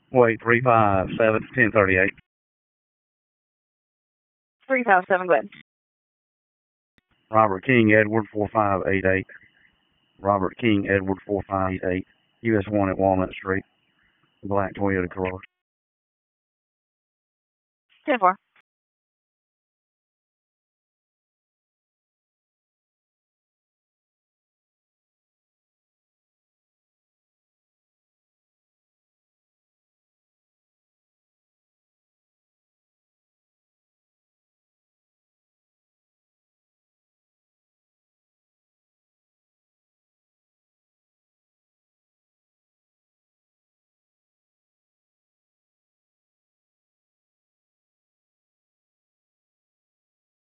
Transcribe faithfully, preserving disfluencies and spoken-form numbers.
Wait, three five seven, ten thirty-eight. three five seven, go ahead. Robert King Edward four five eight eight. Robert King Edward four five eight eight. U S one at Walnut Street. Black Toyota Corolla. ten four.